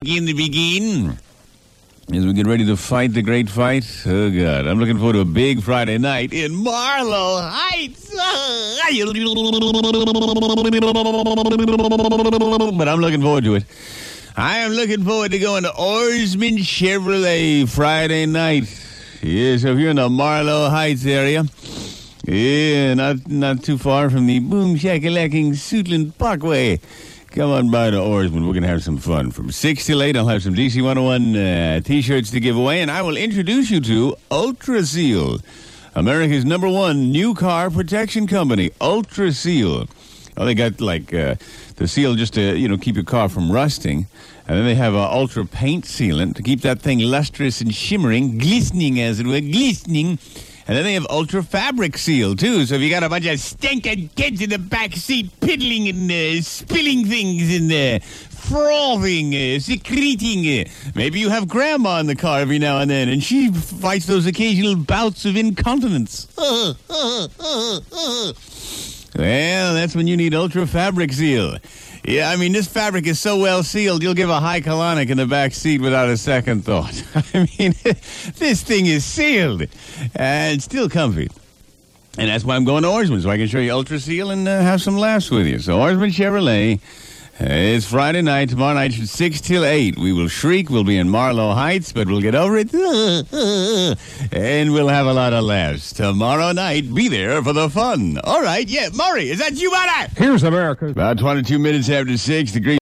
in the begin. As we get ready to fight the great fight. Oh, God. I'm looking forward to a big Friday night in Marlow Heights. But I'm looking forward to it. I am looking forward to going to Oarsman Chevrolet Friday night. Yeah, so if you're in the Marlow Heights area, yeah, not too far from the boom shakalacking Suitland Parkway, come on by to Oarsman. We're going to have some fun. From 6 till 8, I'll have some DC 101 T-shirts to give away, and I will introduce you to Ultra Seal, America's #1 new car protection company, Ultra Seal. Oh, they got, the seal just to, keep your car from rusting. And then they have Ultra Paint Sealant to keep that thing lustrous and shimmering, glistening, as it were, glistening. And then they have Ultra Fabric Seal, too. So if you got a bunch of stinking kids in the back seat piddling and spilling things and frothing, secreting, maybe you have Grandma in the car every now and then, and she fights those occasional bouts of incontinence. Well, that's when you need Ultra Fabric Seal. Yeah, I mean, this fabric is so well sealed, you'll give a high colonic in the back seat without a second thought. I mean, this thing is sealed and still comfy. And that's why I'm going to Oarsman, so I can show you Ultra Seal and have some laughs with you. So Oarsman Chevrolet, it's Friday night, tomorrow night from 6 till 8. We will shriek, we'll be in Marlow Heights, but we'll get over it, and we'll have a lot of laughs. Tomorrow night, be there for the fun. All right, yeah, Murray, is that you, buddy? Here's America. About 22 minutes after 6, the great